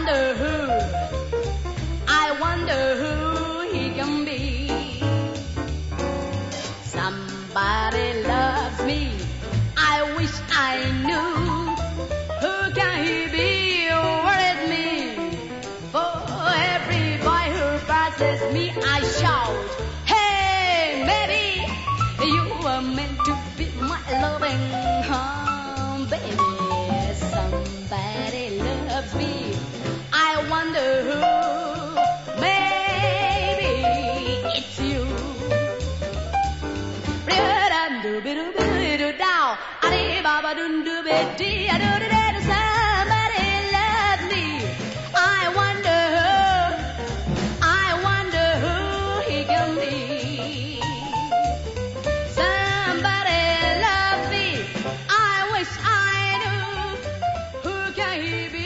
wonder who he can be. Somebody loves me, I wish I knew. Who can he be with me? For every boy who passes me, I shout, hey, maybe you were meant to be my loving home, baby. Somebody loves me, I wonder who, maybe it's you. Somebody loves me, I wonder who he can be. Somebody loves me, I wish I knew. Who can he be?